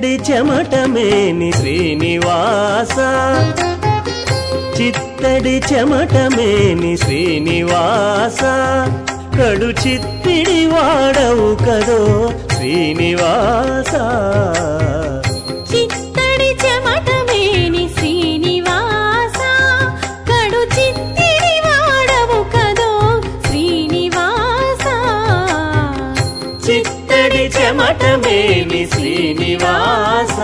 చిత్తడి చెమటమేని శ్రీనివాస చిత్తడి చెమటమేని శ్రీనివాస కడు చిత్తిడి వాడవు కదో శ్రీనివాస చిత్తడి చెమటమేని శ్రీనివాస కడు చిత్తిడి వాడవు కదో శ్రీనివాస చిత్తడి చెమటమేని శ్రీనివాస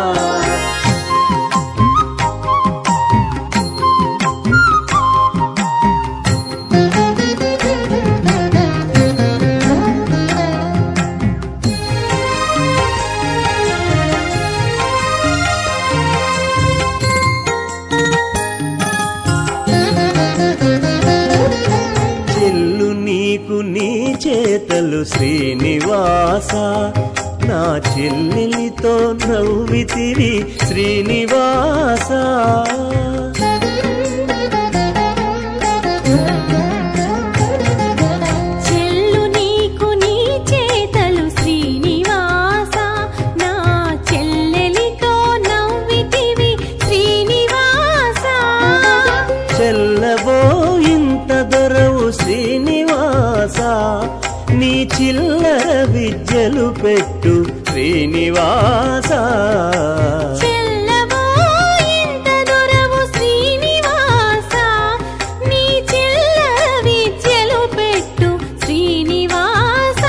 నీకు నీ చేతలు శ్రీనివాస నా చెల్లెలితో నవ్వితివి శ్రీనివాస చెల్లు నీకు నీ చేతలు శ్రీనివాస నా చెల్లెలితో నవ్వితివి శ్రీనివాస చెల్లవో ఇంత దొరవు శ్రీనివాస నీ చిల్లర విద్యలు పెట్టు శ్రీనివాస చెల్లవో ఇంత దొరవు శ్రీనివాస నీ చిల్లర విద్యలు పెట్టు శ్రీనివాస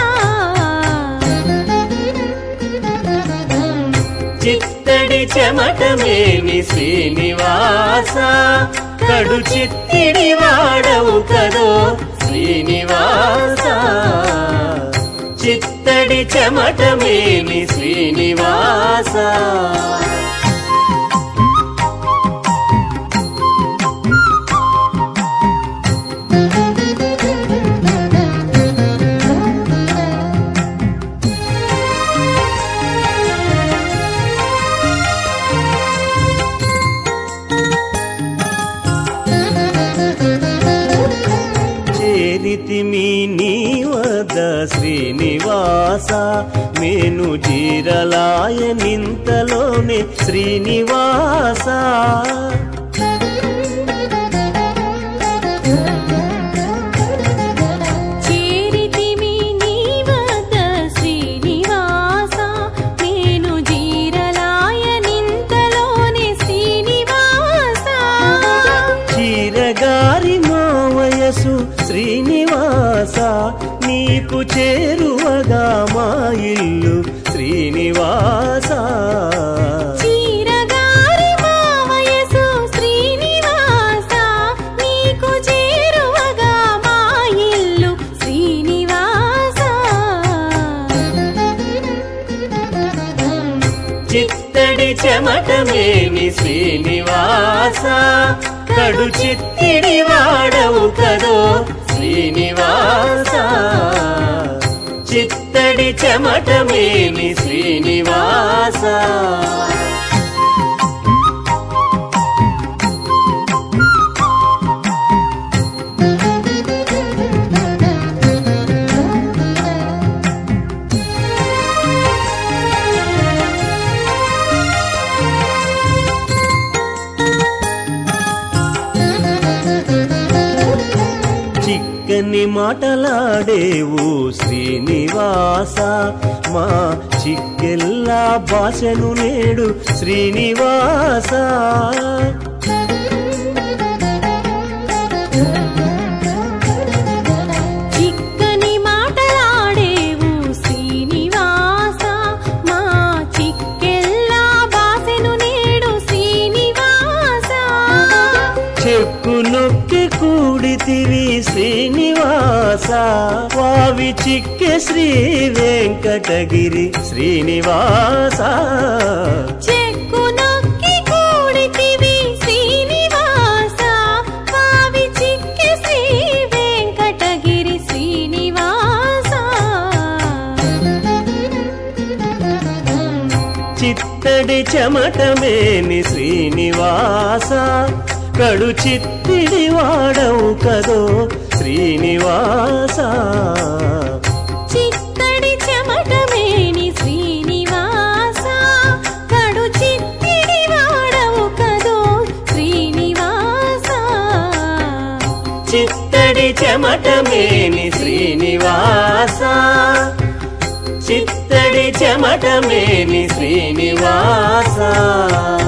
చిత్తడి చెమటమేని శ్రీనివాస కడు చిత్తిడి వాడవు కదో శ్రీనివాస చిత్తడి చెమటమేని శ్రీనివాస చేరితిమి నీ వద్ద శ్రీనివాస మేను జీరలాయ నింతలోనే శ్రీనివాస చేరితిమి నీ వద్ద శ్రీనివాస నేను జీరలాయ నింతలోనే శ్రీనివాస చీరగారి మా వయసు శ్రీనివాస నీకు చేరువగా మా ఇల్లు శ్రీనివాస చీరగారి మా వయసు శ్రీనివాస నీకు చేరువగా మా ఇల్లు శ్రీనివాస చిత్తడి చెమటమేని శ్రీనివాస కడు చిత్తిడి వాడవు కదో శ్రీనివాస చిత్తడి చెమటమేని శ్రీనివాస చిక్కని మాటలాడేవు శ్రీనివాస మా చిక్కెల్లా భాషను నేడు శ్రీనివాస చిక్కని మాటలాడేవు శ్రీనివాస మా చిక్కెల్లా బాసెను నేడు శ్రీనివాస చెక్కు నొక్కి కూడితివి శ్రీనివాస వావి చిక్కె శ్రీ వెంకటగిరి శ్రీనివాస చెక్కు నొక్కి కూడితివి శ్రీనివాస వావి చిక్కె శ్రీ వెంకటగిరి శ్రీనివాస చిత్తడి చెమటమేని శ్రీనివాస కడు చిత్తిడి వాడవు కదో శ్రీనివాస చిత్తడి చెమటమేని శ్రీనివాస చెమటమేని శ్రీనివాస చిత్తడి చెమటమేని శ్రీనివాస